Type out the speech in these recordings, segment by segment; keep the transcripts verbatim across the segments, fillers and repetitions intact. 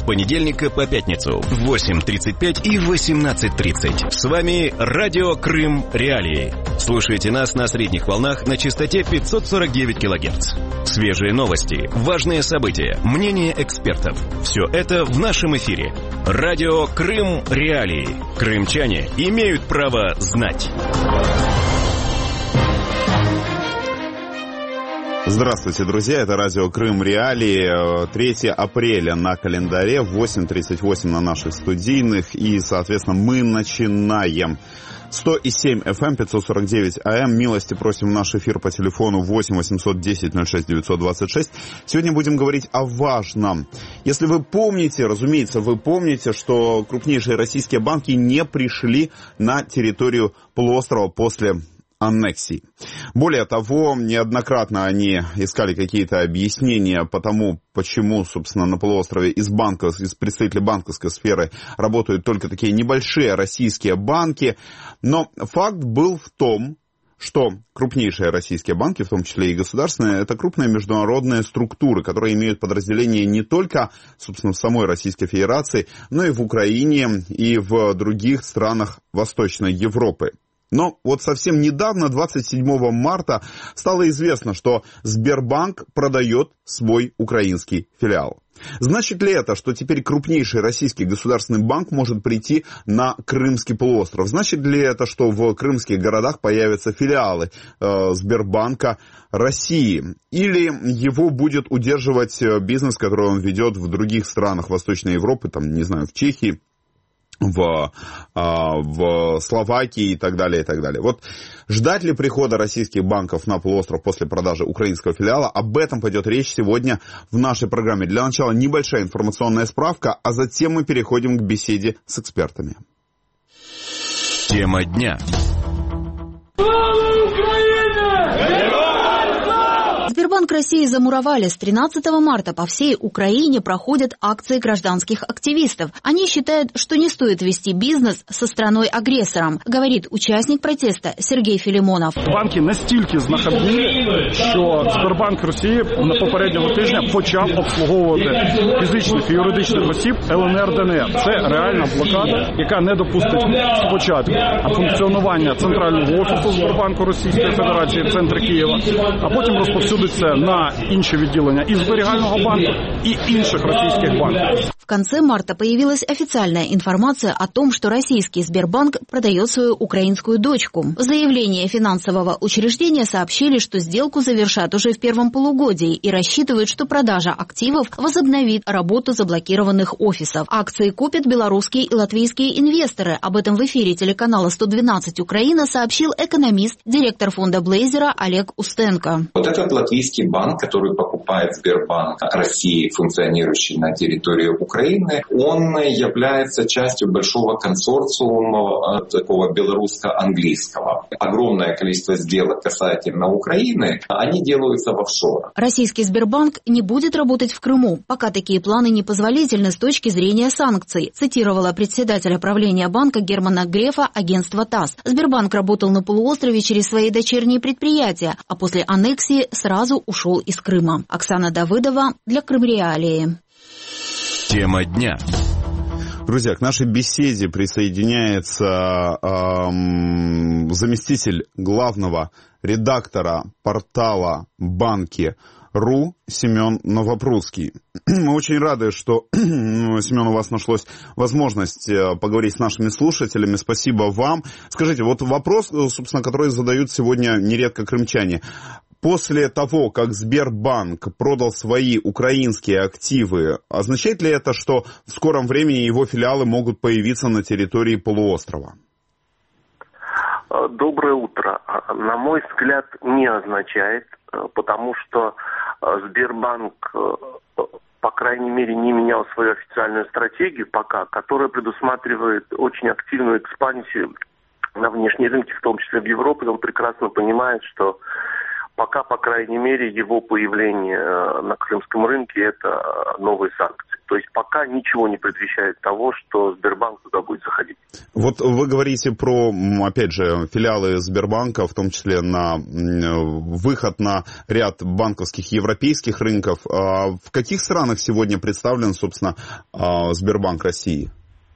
понедельника по пятницу в восемь тридцать пять и восемнадцать тридцать. С вами Радио Крым Реалии. Слушайте нас на средних волнах на частоте пятьсот сорок девять килогерц. Свежие новости, важные события, мнения экспертов. Все это в нашем эфире. Радио Крым Реалии. Крымчане имеют право знать. Здравствуйте, друзья, это радио Крым Реалии, третьего апреля на календаре, восемь тридцать восемь на наших студийных, и, соответственно, мы начинаем. сто семь эф эм, пятьсот сорок девять а эм, милости просим в наш эфир по телефону восемь восемьсот десять ноль шесть девятьсот двадцать шесть. Сегодня будем говорить о важном. Если вы помните, разумеется, вы помните, что крупнейшие российские банки не пришли на территорию полуострова после аннексии. Более того, неоднократно они искали какие-то объяснения по тому, почему, собственно, на полуострове из банков, из представителей банковской сферы работают только такие небольшие российские банки. Но факт был в том, что крупнейшие российские банки, в том числе и государственные, это крупные международные структуры, которые имеют подразделения не только, собственно, в самой Российской Федерации, но и в Украине и в других странах Восточной Европы. Но вот совсем недавно, двадцать седьмого марта, стало известно, что Сбербанк продает свой украинский филиал. Значит ли это, что теперь крупнейший российский государственный банк может прийти на Крымский полуостров? Значит ли это, что в крымских городах появятся филиалы э, Сбербанка России? Или его будет удерживать бизнес, который он ведет в других странах Восточной Европы, там, не знаю, в Чехии, в, в Словакии и так далее, и так далее. Вот ждать ли прихода российских банков на полуостров после продажи украинского филиала? Об этом пойдет речь сегодня в нашей программе. Для начала небольшая информационная справка, а затем мы переходим к беседе с экспертами. Тема дня. Сбербанк России замуровали. С тринадцатого марта по всей Украине проходят акции гражданских активистов. Они считают, что не стоит вести бизнес со страной-агресором, говорит учасник протеста Сергей Філімонов. Банки настільки знахабніли, що Сбербанк Росії на попереднього тижня почав обслуговувати фізичних і юридичних осіб ел ен ер, де ен ер. Це реальна блокада, яка не допустить спочатку функціонування центрального офісу Сбербанку Російської Федерації в центрі Києва, а потім розповсюдиться на інші відділення і Зберігального банку, и інших российских банков. В конце марта появилась официальная информация о том, что российский Сбербанк продает свою украинскую дочку. В заявлении финансового учреждения сообщили, что сделку завершат уже в первом полугодии и рассчитывают, что продажа активов возобновит работу заблокированных офисов. Акции купят белорусские и латвийские инвесторы. Об этом в эфире телеканала сто двенадцать Украина сообщил экономист, директор фонда Блейзера Олег Устенко. Вот этот латвийский банк, который покупает Сбербанк России, функционирующий на территории Украины, он является частью большого консорциума такого белорусско-английского. Огромное количество сделок касательно Украины, они делаются в офшорах. Российский Сбербанк не будет работать в Крыму, пока такие планы непозволительны с точки зрения санкций, цитировала председателя правления банка Германа Грефа агентство ТАСС. Сбербанк работал на полуострове через свои дочерние предприятия, а после аннексии сразу ушел из Крыма. Оксана Давыдова для Крым Реалии. Тема дня. Друзья, к нашей беседе присоединяется эм, заместитель главного редактора портала Банки.ру Семен Новопрудский. Мы очень рады, что, Семен, у вас нашлась возможность поговорить с нашими слушателями. Спасибо вам. Скажите, вот вопрос, собственно, который задают сегодня нередко крымчане. После того, как Сбербанк продал свои украинские активы, означает ли это, что в скором времени его филиалы могут появиться на территории полуострова? Доброе утро. На мой взгляд, не означает, потому что Сбербанк, по крайней мере, не менял свою официальную стратегию пока, которая предусматривает очень активную экспансию на внешние рынки, в том числе в Европе. Он прекрасно понимает, что пока, по крайней мере, его появление на крымском рынке – это новые санкции. То есть пока ничего не предвещает того, что Сбербанк туда будет заходить. Вот вы говорите про, опять же, филиалы Сбербанка, в том числе на выход на ряд банковских европейских рынков. В каких странах сегодня представлен, собственно, Сбербанк России?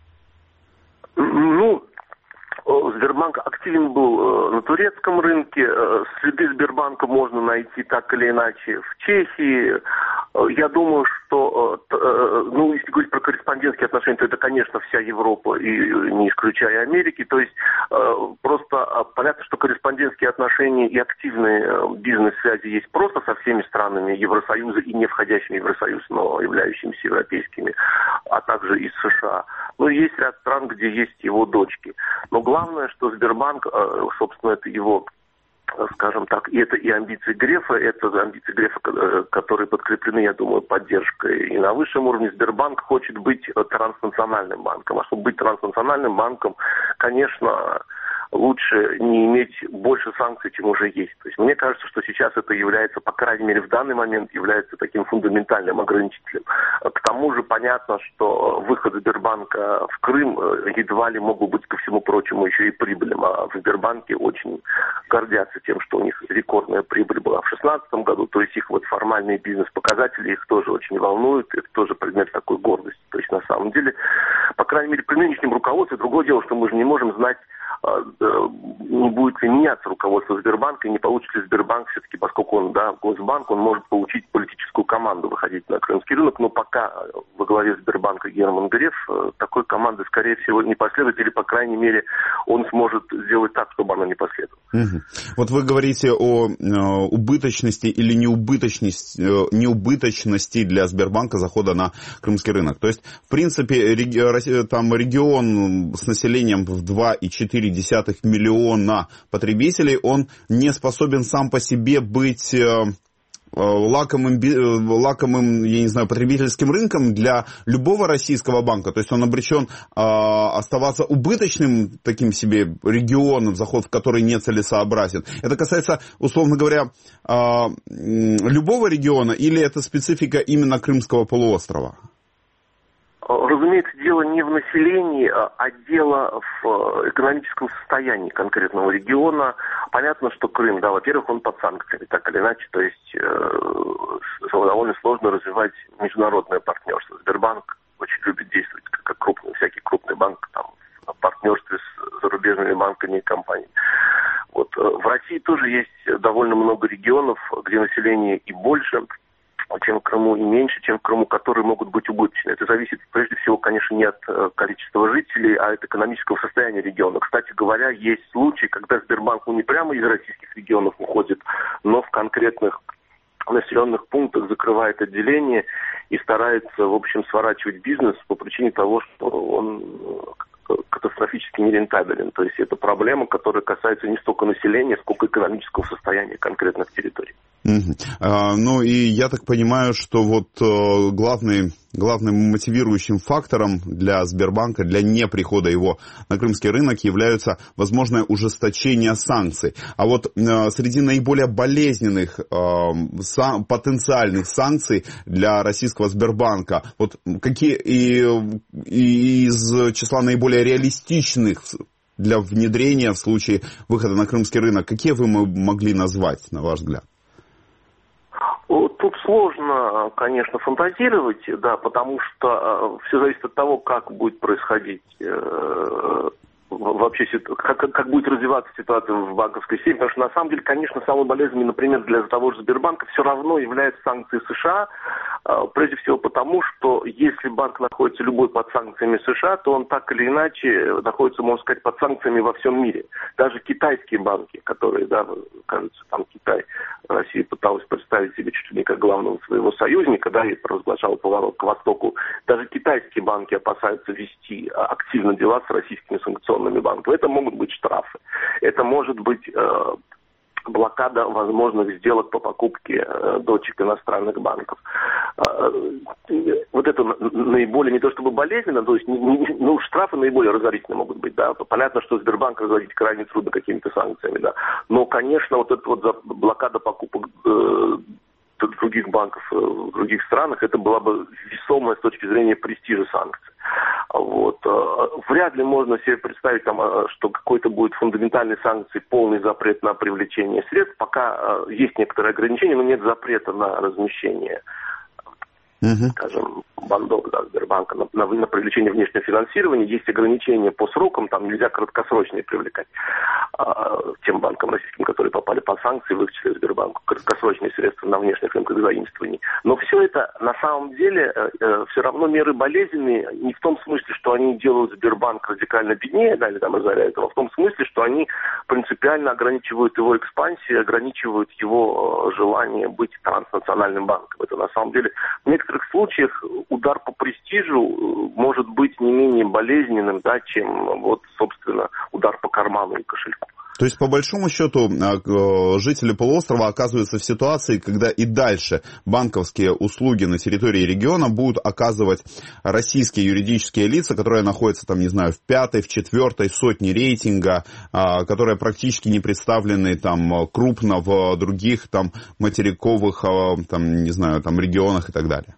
Ну, Сбербанк активен был на турецком рынке. Следы Сбербанка можно найти так или иначе в Чехии. Я думаю, что, ну, если говорить про корреспондентские отношения, то это, конечно, вся Европа, и не исключая Америки. То есть просто понятно, что корреспондентские отношения и активные бизнес-связи есть просто со всеми странами Евросоюза и не входящими в Евросоюз, но являющимися европейскими, а также из США. Но есть ряд стран, где есть его дочки. Но главное, что Сбербанк, собственно, это его, скажем так, и это и амбиции Грефа, это амбиции Грефа, которые подкреплены, я думаю, поддержкой и на высшем уровне. Сбербанк хочет быть транснациональным банком. А чтобы быть транснациональным банком, конечно, лучше не иметь больше санкций, чем уже есть. То есть мне кажется, что сейчас это является, по крайней мере в данный момент, является таким фундаментальным ограничителем. К тому же понятно, что выход Сбербанка в Крым едва ли мог бы быть, ко всему прочему, еще и прибыльным. А в Сбербанке очень гордятся тем, что у них рекордная прибыль была в две тысячи шестнадцатом году. То есть их вот формальные бизнес-показатели их тоже очень волнуют. Это тоже предмет такой гордости. То есть на самом деле, по крайней мере, при нынешнем руководстве, другое дело, что мы же не можем знать, не будет ли меняться руководство Сбербанка, и не получит ли Сбербанк все-таки, поскольку он, да, Госбанк, он может получить политическую команду выходить на крымский рынок, но пока во главе Сбербанка Герман Греф, такой команды, скорее всего, не последует, или, по крайней мере, он сможет сделать так, чтобы она не последовала. Угу. Вот вы говорите о э, убыточности или неубыточности, э, неубыточности для Сбербанка захода на крымский рынок. То есть, в принципе, реги- там регион с населением в два и четыре десятых миллиона потребителей, он не способен сам по себе быть э, лакомым, лакомым, я не знаю, потребительским рынком для любого российского банка. То есть он обречен э, оставаться убыточным таким себе регионом, заход в который нецелесообразен. Это касается, условно говоря, э, любого региона, или это специфика именно Крымского полуострова? Разумеется, дело не в населении, а дело в экономическом состоянии конкретного региона. Понятно, что Крым, да, во-первых, он под санкциями, так или иначе, то есть э, довольно сложно развивать международное партнерство. Сбербанк очень любит действовать как крупный, всякий крупный банк, там, в партнерстве с зарубежными банками и компаниями. Вот. В России тоже есть довольно много регионов, где население и больше, чем в Крыму, и меньше, чем в Крыму, которые могут быть убыточны. Это зависит, прежде всего, конечно, не от количества жителей, а от экономического состояния региона. Кстати говоря, есть случаи, когда Сбербанк ну, не прямо из российских регионов уходит, но в конкретных населенных пунктах закрывает отделение и старается, в общем, сворачивать бизнес по причине того, что он катастрофически нерентабелен. То есть это проблема, которая касается не столько населения, сколько экономического состояния конкретных территорий. Угу. А, ну и я так понимаю, что вот э, главный, главным мотивирующим фактором для Сбербанка, для неприхода его на крымский рынок является возможное ужесточение санкций. А вот э, среди наиболее болезненных э, сан, потенциальных санкций для российского Сбербанка, вот какие и, и из числа наиболее реалистичных для внедрения в случае выхода на крымский рынок, какие вы могли назвать, на ваш взгляд? Тут сложно, конечно, фантазировать, да, потому что э, все зависит от того, как будет происходить э, вообще, как, как будет развиваться ситуация в банковской системе, потому что на самом деле, конечно, самой болезненной, например, для того же Сбербанка все равно являются санкции США, э, прежде всего потому, что если банк находится любой под санкциями США, то он так или иначе находится, можно сказать, под санкциями во всем мире. Даже китайские банки, которые, да, кажется, там Китай, Россия пыталась представить себе чуть ли не как главного своего союзника, да, и провозглашала поворот к востоку. Даже китайские банки опасаются вести активно дела с российскими санкционными банками. Это могут быть штрафы. Это может быть э, блокада возможных сделок по покупке э, дочек иностранных банков. Э, вот это наиболее, не то чтобы болезненно, то есть ну, штрафы наиболее разорительные могут быть. Да? Понятно, что Сбербанк разорить крайне трудно какими-то санкциями. Да? Но, конечно, вот эта вот блокада покупок э, других банков в других странах, это была бы весомая с точки зрения престижа санкция. Вот. Вряд ли можно себе представить, там, что какой-то будет фундаментальной санкцией полный запрет на привлечение средств. Пока есть некоторые ограничения, но нет запрета на размещение, uh-huh. скажем, бандов, да, Сбербанка на, на, на привлечение внешнего финансирования. Есть ограничения по срокам, там нельзя краткосрочные привлекать а, тем банкам российским, которые попали под санкции, в их числе Сбербанку, краткосрочные средства на внешних рынках заимствований. Но все это на самом деле э, э, все равно меры болезненные, не в том смысле, что они делают Сбербанк радикально беднее, да, или там озаряют его, а в том смысле, что они принципиально ограничивают его экспансию, ограничивают его э, желание быть транснациональным банком. Это на самом деле в некоторых случаях удар по престижу может быть не менее болезненным, да, чем вот, собственно, удар по карману и кошельку. То есть, по большому счету, жители полуострова оказываются в ситуации, когда и дальше банковские услуги на территории региона будут оказывать российские юридические лица, которые находятся, там, не знаю, в пятой, в четвертой сотне рейтинга, которые практически не представлены там крупно в других там материковых, там, не знаю, там регионах и так далее.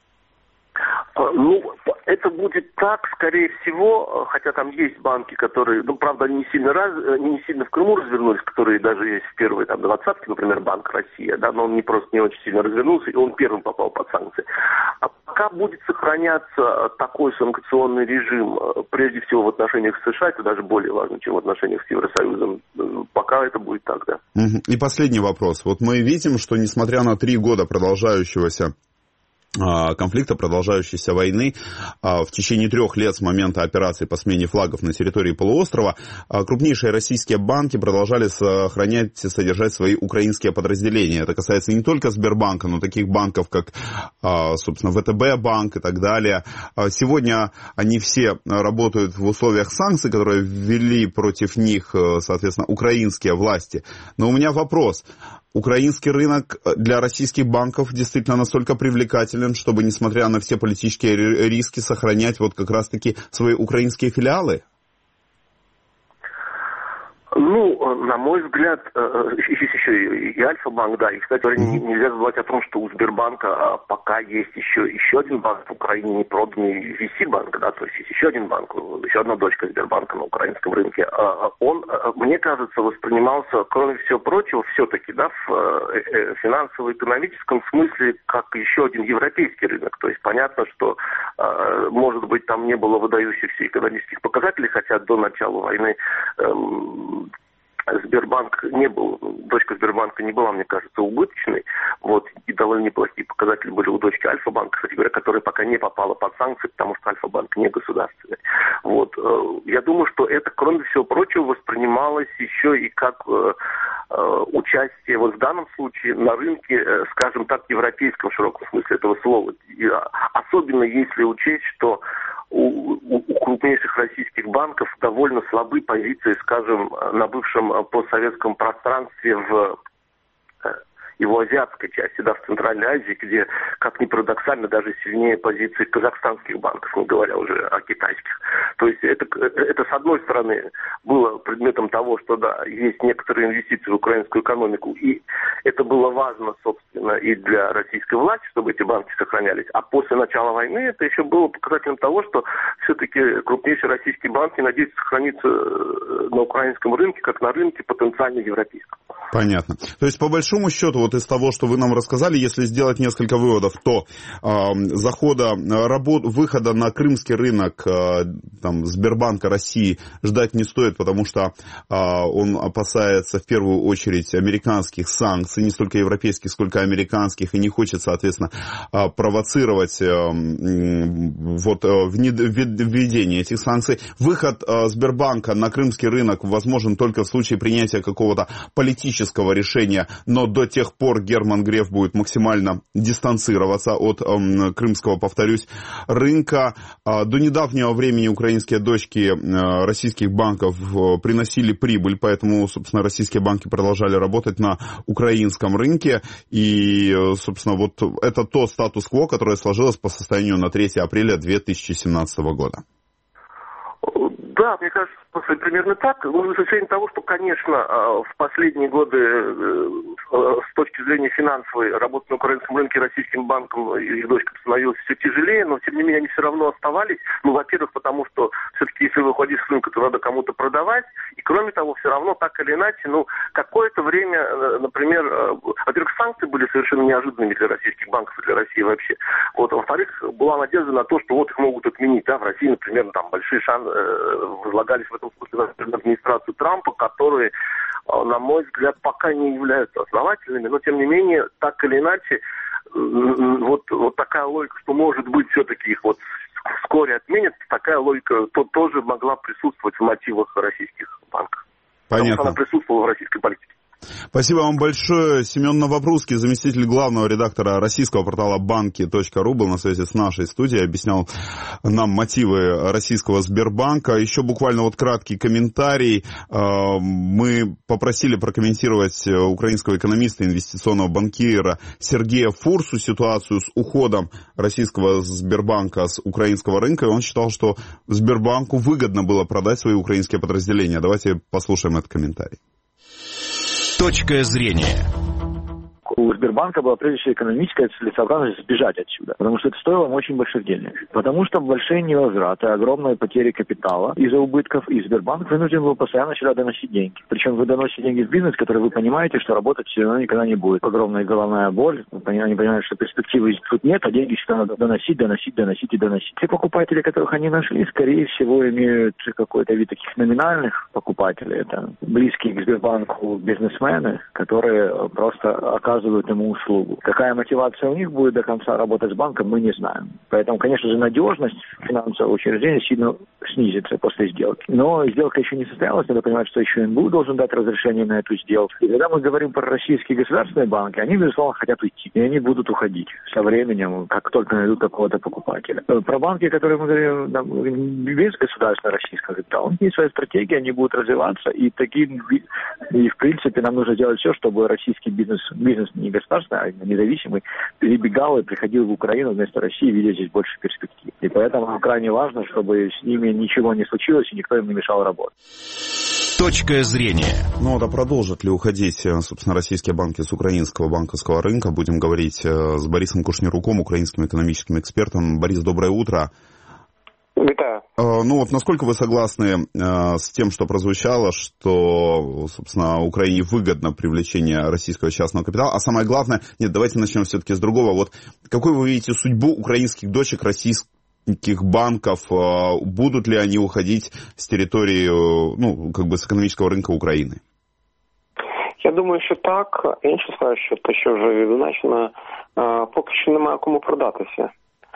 Ну, это будет так, скорее всего, хотя там есть банки, которые, ну, правда, они не сильно, раз, не сильно в Крыму развернулись, которые даже есть в первой там двадцатке, например, Банк Россия, да, но он не просто не очень сильно развернулся, и он первым попал под санкции. А пока будет сохраняться такой санкционный режим, прежде всего в отношениях с США, это даже более важно, чем в отношениях с Евросоюзом, пока это будет так, да. И последний вопрос. Вот мы видим, что несмотря на три года продолжающегося конфликта, продолжающейся войны, в течение трех лет с момента операции по смене флагов на территории полуострова крупнейшие российские банки продолжали сохранять, содержать свои украинские подразделения. Это касается не только Сбербанка, но таких банков, как, собственно, ВТБ банк и так далее. Сегодня они все работают в условиях санкций, которые ввели против них, соответственно, украинские власти. Но у меня вопрос. Украинский рынок для российских банков действительно настолько привлекателен, чтобы, несмотря на все политические риски, сохранять вот как раз-таки свои украинские филиалы? Ну, на мой взгляд, есть еще и Альфа-банк, да, и, кстати говоря, mm-hmm. нельзя забывать о том, что у Сбербанка пока есть еще, еще один банк в Украине, не проданный ви си-банк, да, то есть есть еще один банк, еще одна дочка Сбербанка на украинском рынке. Он, мне кажется, воспринимался, кроме всего прочего, все-таки, да, в финансово-экономическом смысле, как еще один европейский рынок. То есть понятно, что, может быть, там не было выдающихся экономических показателей, хотя до начала войны Сбербанк не был, дочка Сбербанка не была, мне кажется, убыточной, вот, и довольно неплохие показатели были у дочки Альфа-банка, кстати говоря, которая пока не попала под санкции, потому что Альфа-банк не государственный. Вот, я думаю, что это, кроме всего прочего, воспринималось еще и как участие, вот в данном случае, на рынке, скажем так, европейском широком смысле этого слова. И особенно если учесть, что У, у, у крупнейших российских банков довольно слабы позиции, скажем, на бывшем постсоветском пространстве в его азиатской части, да, в Центральной Азии, где, как ни парадоксально, даже сильнее позиции казахстанских банков, не говоря уже о китайских. То есть это, это с одной стороны было предметом того, что, да, есть некоторые инвестиции в украинскую экономику, и это было важно, собственно, и для российской власти, чтобы эти банки сохранялись. А после начала войны это еще было показателем того, что все-таки крупнейшие российские банки надеются сохраниться на украинском рынке, как на рынке потенциально европейском. Понятно. То есть, по большому счету, вот из того, что вы нам рассказали, если сделать несколько выводов, то э, захода, работ, выхода на крымский рынок э, там, Сбербанка России ждать не стоит, потому что э, он опасается в первую очередь американских санкций, не столько европейских, сколько американских, и не хочет, соответственно, э, провоцировать э, вот, э, введение этих санкций. Выход э, Сбербанка на крымский рынок возможен только в случае принятия какого-то политического решения, но до тех пор Герман Греф будет максимально дистанцироваться от э, крымского, повторюсь, рынка. Э, до недавнего времени украинские дочки э, российских банков э, приносили прибыль, поэтому, собственно, российские банки продолжали работать на украинском рынке. И, э, собственно, вот это то статус-кво, которое сложилось по состоянию на третье апреля две тысячи семнадцатого года. Да, Да, мне кажется, примерно так. Ну, с исключением того, что, конечно, в последние годы с точки зрения финансовой работы на украинском рынке российским банкам и их дочкам становилось все тяжелее, но, тем не менее, они все равно оставались. Ну, во-первых, потому что все-таки, если выходишь с рынка, то надо кому-то продавать. И, кроме того, все равно, так или иначе, ну, какое-то время, например, во-первых, санкции были совершенно неожиданными для российских банков и для России вообще. Вот, во-вторых, была надежда на то, что вот их могут отменить. Да, в России, например, там большие шансы возлагались в этом смысле на администрацию Трампа, которые, на мой взгляд, пока не являются основательными, но, тем не менее, так или иначе, вот, вот такая логика, что, может быть, все-таки их вот вскоре отменят, такая логика то, тоже могла присутствовать в мотивах российских банков. Понятно. Потому что она присутствовала в российской политике. Спасибо вам большое. Семен Новопрусский, заместитель главного редактора российского портала банки точка ру, был на связи с нашей студией, объяснял нам мотивы российского Сбербанка. Еще буквально вот краткий комментарий. Мы попросили прокомментировать украинского экономиста, инвестиционного банкира Сергея Фурсу ситуацию с уходом российского Сбербанка с украинского рынка. И он считал, что Сбербанку выгодно было продать свои украинские подразделения. Давайте послушаем этот комментарий. Точка зрения. У Сбербанка была прежде всего экономическая целесообразность сбежать отсюда, потому что это стоило им очень больших денег. Потому что большие невозвраты, огромные потери капитала из-за убытков, и Сбербанк вынужден был постоянно сюда доносить деньги. Причем вы доносите деньги в бизнес, который вы понимаете, что работать все равно никогда не будет. Огромная головная боль, они понимают, что перспективы тут нет, а деньги всегда надо доносить, доносить, доносить и доносить. Те покупатели, которых они нашли, скорее всего, имеют какой-то вид таких номинальных покупателей. Это близкие к Сбербанку бизнесмены, которые просто оказывают ему услугу. Какая мотивация у них будет до конца работать с банком, мы не знаем. Поэтому, конечно же, надежность финансового учреждения сильно снизится после сделки. Но сделка еще не состоялась, надо понимать, что еще эн бэ у должен дать разрешение на эту сделку. И когда мы говорим про российские государственные банки, они, безусловно, хотят уйти. И они будут уходить со временем, как только найдут какого-то покупателя. Про банки, которые мы говорим там, без государственного российского капитала, у них есть своя стратегия, они будут развиваться, и такие, и в принципе нам нужно сделать все, чтобы российский бизнес, бизнес не государственный, а независимый, перебегал и приходил в Украину вместо России, видя здесь больше перспектив. И поэтому крайне важно, чтобы с ними ничего не случилось и никто им не мешал работать. Точка зрения. Ну вот, а продолжат ли уходить, собственно, российские банки с украинского банковского рынка? Будем говорить с Борисом Кушнируком, украинским экономическим экспертом. Борис, доброе утро. Витаю. Ну вот, насколько вы согласны с тем, что прозвучало, что, собственно, Украине выгодно привлечение российского частного капитала? А самое главное, нет, давайте начнем все-таки с другого. Вот какой вы видите судьбу украинских дочек российских банков? Будут ли они уходить с территории, ну, как бы с економічного ринку України? Я думаю, що так. Інша справа, що те, що вже відзначено, поки що немає кому продатися.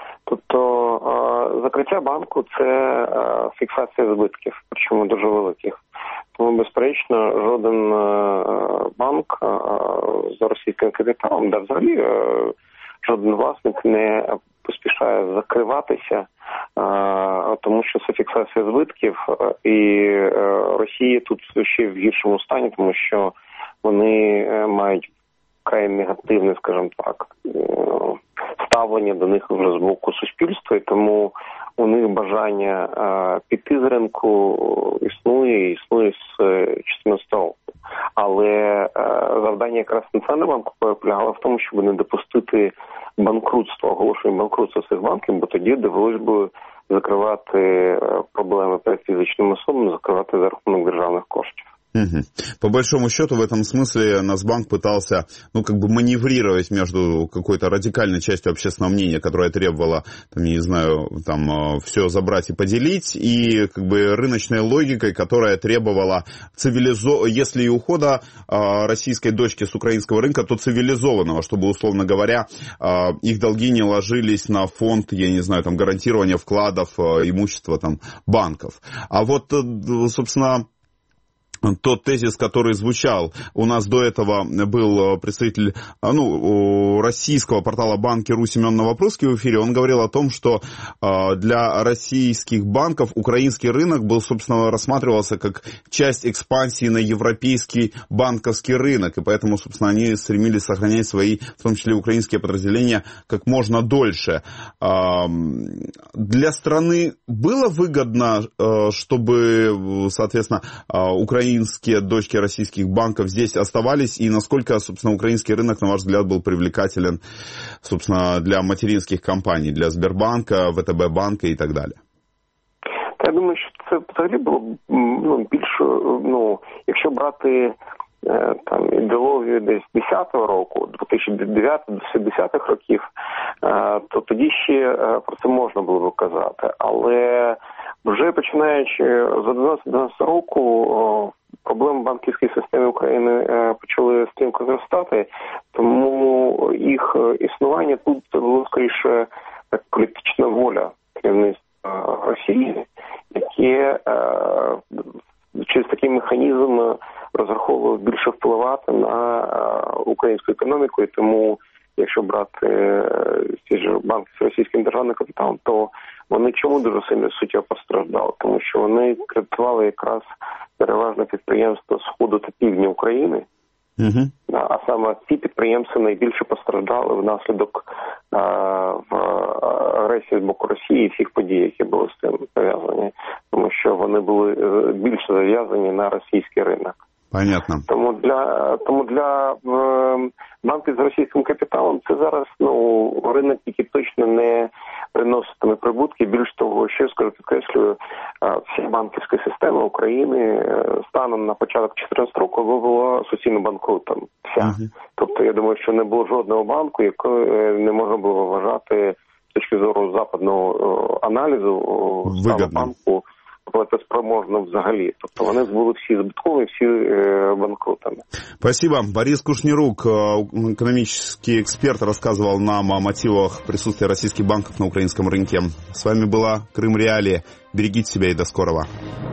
Тобто закриття банку – це фіксація збитків, причому дуже великих. Тому, безперечно, жоден банк з російським капіталом, де взагалі жоден власник не поспішає закриватися, тому що це фіксація збитків, і Росія тут ще в гіршому стані, тому що вони мають край негативне, скажімо так, ставлення до них вже з боку суспільства, і тому у них бажання а, піти з ринку існує, існує з чотирнадцятого року. Але а, завдання якраз Національного банку полягало в тому, щоб не допустити банкрутства, оголошення банкрутства цих банків, бо тоді довелось би закривати проблеми перед фізичними особами, закривати за рахунок державних коштів. Угу. По большому счету, в этом смысле Нацбанк пытался, ну, как бы маневрировать между какой-то радикальной частью общественного мнения, которая требовала, там, я не знаю, там, все забрать и поделить, и, как бы, рыночной логикой, которая требовала цивилизо... если и ухода э, российской дочки с украинского рынка, то цивилизованного, чтобы, условно говоря, э, их долги не ложились на фонд, я не знаю, там, гарантирования вкладов, э, имущества, там, банков. А вот, э, собственно, тот тезис, который звучал. У нас до этого был представитель ну, российского портала «Банки.ру» Семен Новопрусский в эфире. Он говорил о том, что для российских банков украинский рынок был, собственно, рассматривался как часть экспансии на европейский банковский рынок. И поэтому, собственно, они стремились сохранять свои, в том числе украинские подразделения, как можно дольше. Для страны было выгодно, чтобы, соответственно, Украина украинские дочки российских банков здесь оставались, и насколько, собственно, украинский рынок, на ваш взгляд, был привлекателен, собственно, для материнских компаний, для Сбербанка, ВТБ банка і так далі? Я думаю, що це взагалі було ну, більше, ну, якщо брати там ідеологію десь десятого року, дві тисячі дев'ятого - дві тисячі десятих років, то тоді ще про це можна було б казати. Але вже починаючи з одинадцятого року проблеми банківської системи України почали стрімко зростати, тому їх існування тут було скоріше так, політична воля керівництва Росії, яке через такий механізм розраховувало більше впливати на українську економіку, і тому якщо брати ці ж банки з російським державним капіталом, то вони чому дуже сильно суттєво постраждали? Тому що вони кредитували якраз переважно підприємства Сходу та Півдня України, uh-huh. а саме ці підприємства найбільше постраждали внаслідок а, в агресії з боку Росії і всіх подій, які були з цим пов'язані, тому що вони були більше зав'язані на російський ринок. Понятно. Тому для тому для е, банків з російським капіталом це зараз ну ринок, який точно не приноситиме прибутки. Більш того, що я скажу, підкреслюю, е, вся банківська система України е, станом на початок чотирнадцятого року була суцільно банкрутом. Вся. Uh-huh. Тобто, я думаю, що не було жодного банку, який не можна було вважати з точки зору западного е, аналізу стану банку платоспроможно взагалі. Тобто вони були всі збиткові, всі э, банкротами. Спасибо. Борис Кушнирук, экономический эксперт, рассказывал нам о мотивах присутствия российских банков на украинском рынке. С вами была Крым Реалии. Берегите себя и до скорого.